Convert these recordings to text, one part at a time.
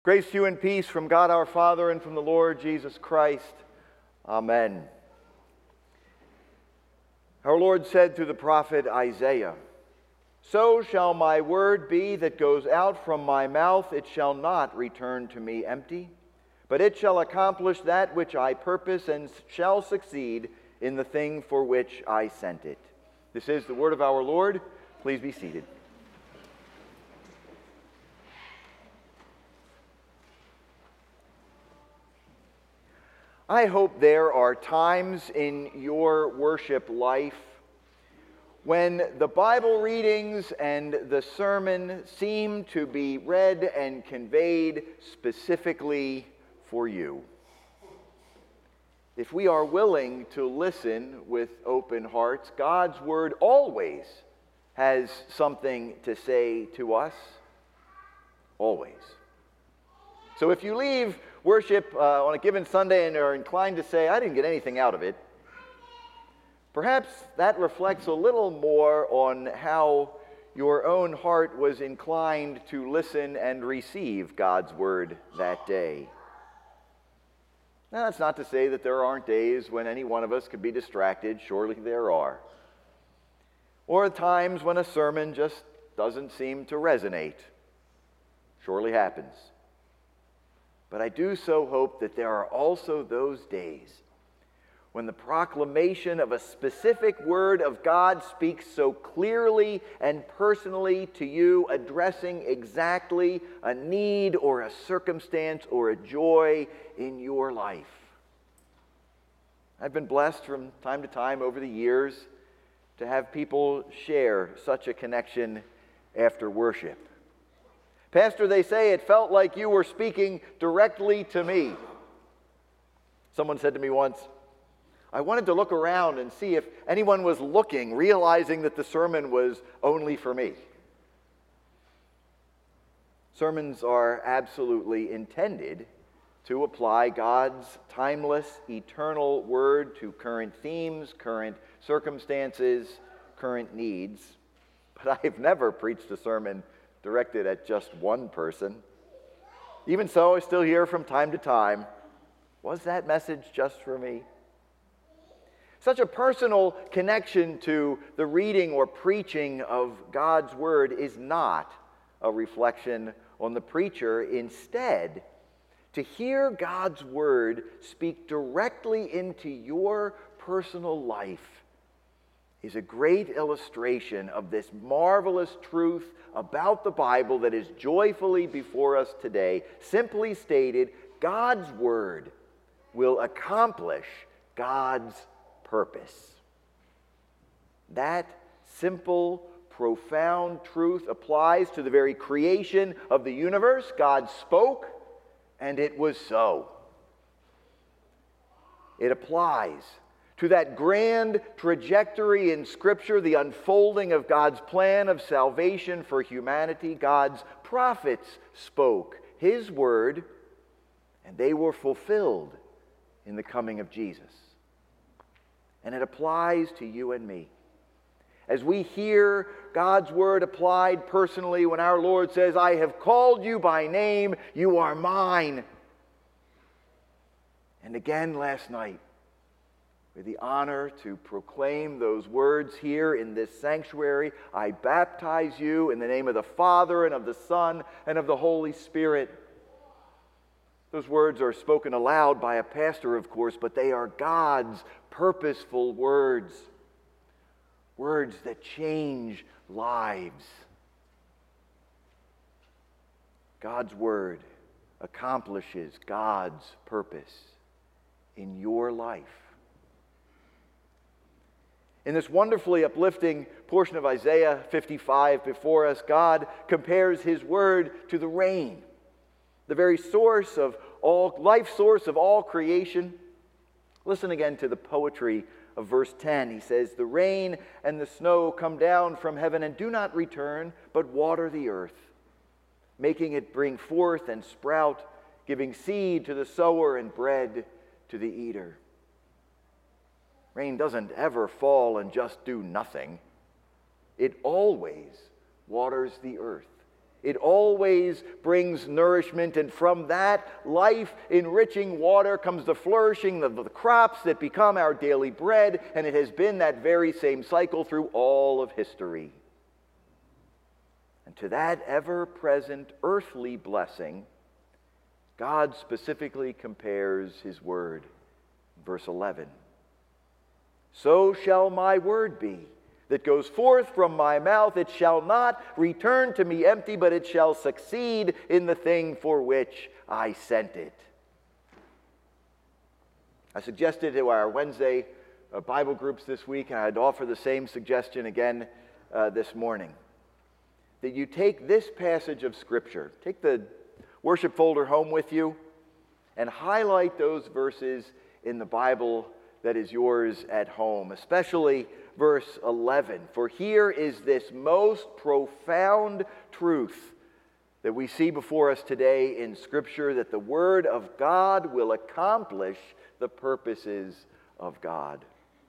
Grace to you and peace from God our Father and from the Lord Jesus Christ. Amen. Our Lord said through the prophet Isaiah, "So shall my word be that goes out from my mouth. It shall not return to me empty, but it shall accomplish that which I purpose and shall succeed in the thing for which I sent it." This is the word of our Lord. Please be seated. I hope there are times in your worship life when the Bible readings and the sermon seem to be read and conveyed specifically for you. If we are willing to listen with open hearts, God's Word always has something to say to us. Always. So if you leave worship on a given Sunday and are inclined to say, "I didn't get anything out of it," perhaps that reflects a little more on how your own heart was inclined to listen and receive God's Word that day. Now, that's not to say that there aren't days when any one of us could be distracted. Surely there are. Or times when a sermon just doesn't seem to resonate. Surely happens. But I do so hope that there are also those days when the proclamation of a specific word of God speaks so clearly and personally to you, addressing exactly a need or a circumstance or a joy in your life. I've been blessed from time to time over the years to have people share such a connection after worship. "Pastor," they say, "it felt like you were speaking directly to me." Someone said to me once, "I wanted to look around and see if anyone was looking, realizing that the sermon was only for me." Sermons are absolutely intended to apply God's timeless, eternal word to current themes, current circumstances, current needs. But I've never preached a sermon directed at just one person. Even so, I still hear from time to time, "Was that message just for me?" Such a personal connection to the reading or preaching of God's Word is not a reflection on the preacher. Instead, to hear God's Word speak directly into your personal life is a great illustration of this marvelous truth about the Bible that is joyfully before us today. Simply stated, God's Word will accomplish God's purpose. That simple, profound truth applies to the very creation of the universe. God spoke, and it was so. It applies to that grand trajectory in Scripture, the unfolding of God's plan of salvation for humanity. God's prophets spoke His word, and they were fulfilled in the coming of Jesus. And it applies to you and me. As we hear God's word applied personally, when our Lord says, "I have called you by name, you are mine." And again last night, with the honor to proclaim those words here in this sanctuary, "I baptize you in the name of the Father and of the Son and of the Holy Spirit." Those words are spoken aloud by a pastor, of course, but they are God's purposeful words. Words that change lives. God's word accomplishes God's purpose in your life. In this wonderfully uplifting portion of Isaiah 55 before us, God compares His word to the rain, the very source of all, life source of all creation. Listen again to the poetry of verse 10. He says, "The rain and the snow come down from heaven and do not return, but water the earth, making it bring forth and sprout, giving seed to the sower and bread to the eater." Rain doesn't ever fall and just do nothing. It always waters the earth. It always brings nourishment, and from that life-enriching water comes the flourishing of the crops that become our daily bread, and it has been that very same cycle through all of history. And to that ever-present earthly blessing, God specifically compares his word. Verse 11, "So shall my word be that goes forth from my mouth. It shall not return to me empty, but it shall succeed in the thing for which I sent it." I suggested to our Wednesday Bible groups this week, and I'd offer the same suggestion again this morning, that you take this passage of Scripture, take the worship folder home with you, and highlight those verses in the Bible that is yours at home, especially verse 11. For here is this most profound truth that we see before us today in Scripture, that the Word of God will accomplish the purposes of God.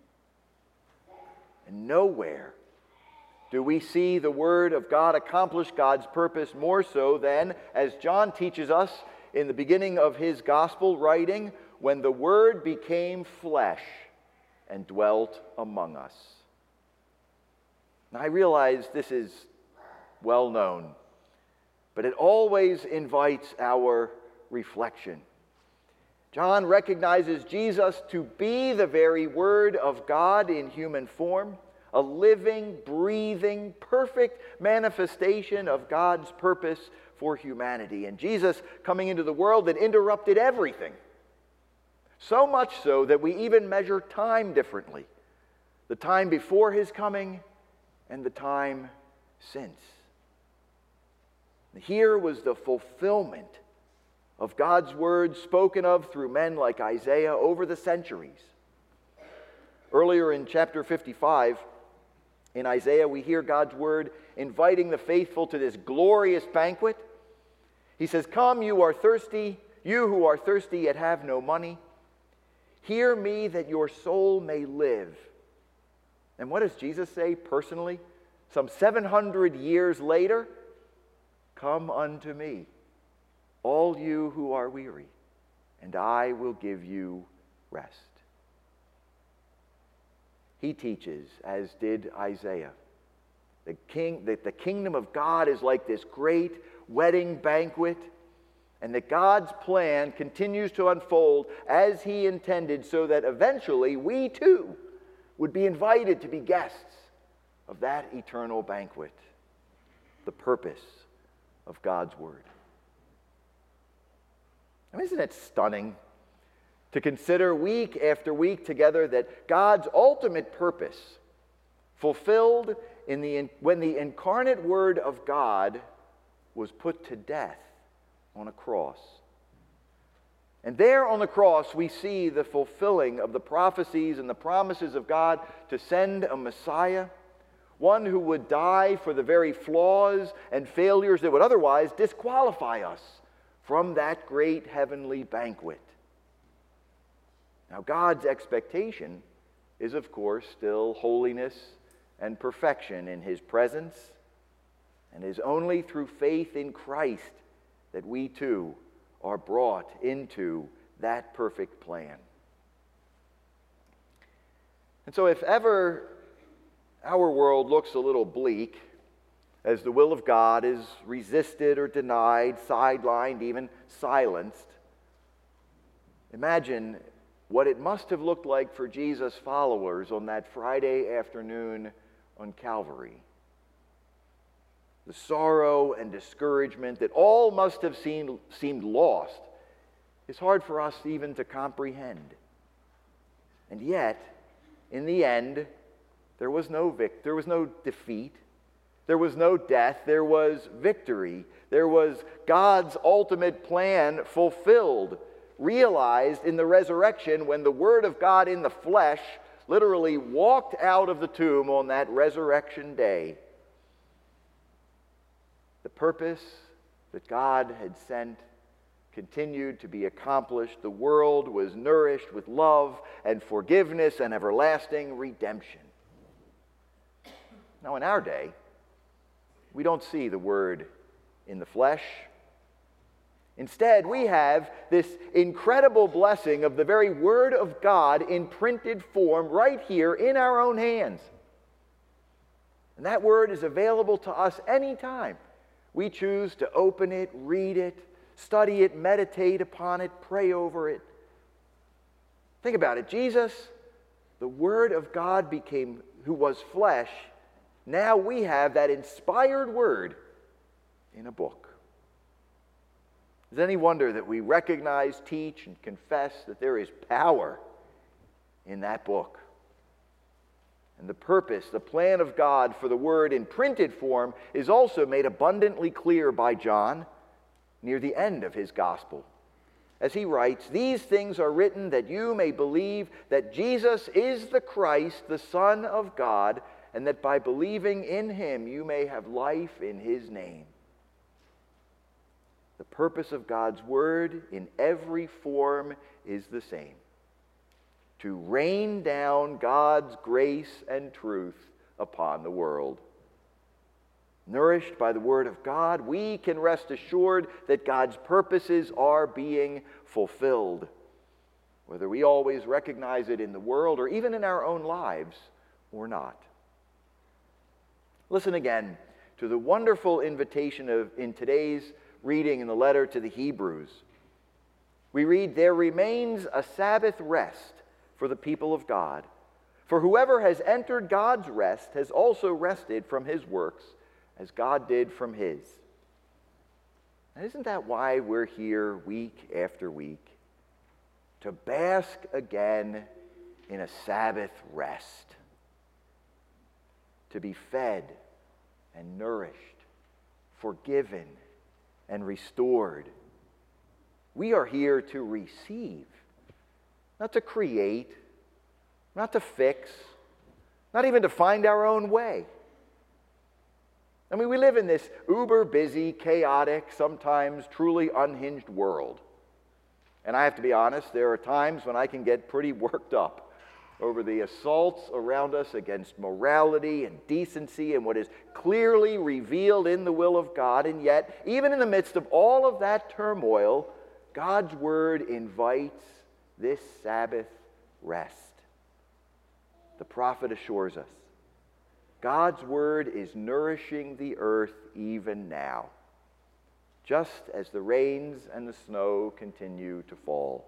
And nowhere do we see the Word of God accomplish God's purpose more so than, as John teaches us in the beginning of his gospel writing, when the Word became flesh and dwelt among us. Now, I realize this is well known, but it always invites our reflection. John recognizes Jesus to be the very Word of God in human form, a living, breathing, perfect manifestation of God's purpose for humanity. And Jesus coming into the world that interrupted everything. So much so that we even measure time differently. The time before his coming and the time since. Here was the fulfillment of God's word spoken of through men like Isaiah over the centuries. Earlier in chapter 55, in Isaiah, we hear God's word inviting the faithful to this glorious banquet. He says, "Come, you are thirsty, you who are thirsty yet have no money. Hear me that your soul may live." And what does Jesus say personally? Some 700 years later, "Come unto me, all you who are weary, and I will give you rest." He teaches, as did Isaiah, that the kingdom of God is like this great wedding banquet, and that God's plan continues to unfold as he intended, so that eventually we too would be invited to be guests of that eternal banquet, the purpose of God's word. Now, isn't it stunning to consider week after week together that God's ultimate purpose fulfilled when the incarnate Word of God was put to death on a cross. And there on the cross we see the fulfilling of the prophecies and the promises of God to send a Messiah, one who would die for the very flaws and failures that would otherwise disqualify us from that great heavenly banquet. Now, God's expectation is, of course, still holiness and perfection in his presence, and it is only through faith in Christ that we too are brought into that perfect plan. And so if ever our world looks a little bleak, as the will of God is resisted or denied, sidelined, even silenced, imagine what it must have looked like for Jesus' followers on that Friday afternoon on Calvary. The sorrow and discouragement that all must have seemed lost is hard for us even to comprehend. And yet, in the end, there was no defeat. There was no death. There was victory. There was God's ultimate plan fulfilled, realized in the resurrection, when the Word of God in the flesh literally walked out of the tomb on that resurrection day. The purpose that God had sent continued to be accomplished. The world was nourished with love and forgiveness and everlasting redemption. Now, in our day, we don't see the Word in the flesh. Instead, we have this incredible blessing of the very Word of God in printed form right here in our own hands. And that Word is available to us anytime we choose to open it, read it, study it, meditate upon it, pray over it. Think about it. Jesus, the Word of God who was flesh. Now we have that inspired Word in a book. Is it any wonder that we recognize, teach, and confess that there is power in that book? And the purpose, the plan of God for the Word in printed form is also made abundantly clear by John near the end of his gospel. As he writes, "These things are written that you may believe that Jesus is the Christ, the Son of God, and that by believing in him you may have life in his name." The purpose of God's Word in every form is the same: to rain down God's grace and truth upon the world. Nourished by the Word of God, we can rest assured that God's purposes are being fulfilled, whether we always recognize it in the world or even in our own lives or not. Listen again to the wonderful invitation in today's reading in the letter to the Hebrews. We read, "There remains a Sabbath rest for the people of God. For whoever has entered God's rest has also rested from his works, as God did from his." And isn't that why we're here week after week? To bask again in a Sabbath rest. To be fed and nourished, forgiven and restored. We are here to receive, not to create, not to fix, not even to find our own way. I mean, we live in this uber-busy, chaotic, sometimes truly unhinged world. And I have to be honest, there are times when I can get pretty worked up over the assaults around us against morality and decency and what is clearly revealed in the will of God. And yet, even in the midst of all of that turmoil, God's Word invites this Sabbath rest. The prophet assures us, God's Word is nourishing the earth even now, just as the rains and the snow continue to fall.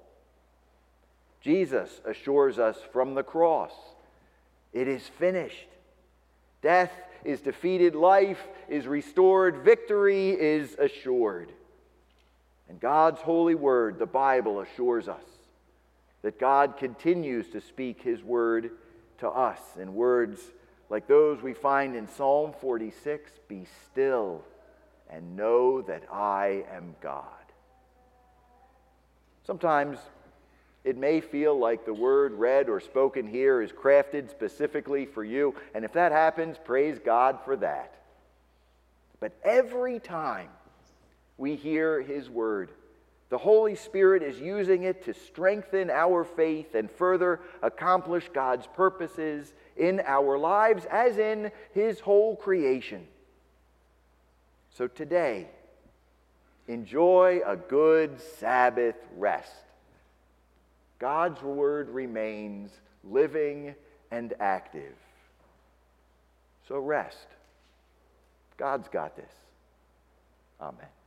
Jesus assures us from the cross, it is finished. Death is defeated, life is restored, victory is assured. And God's holy word, the Bible, assures us that God continues to speak his word to us in words like those we find in Psalm 46, "Be still and know that I am God." Sometimes it may feel like the word read or spoken here is crafted specifically for you, and if that happens, praise God for that. But every time we hear his word, the Holy Spirit is using it to strengthen our faith and further accomplish God's purposes in our lives as in his whole creation. So today, enjoy a good Sabbath rest. God's word remains living and active. So rest. God's got this. Amen.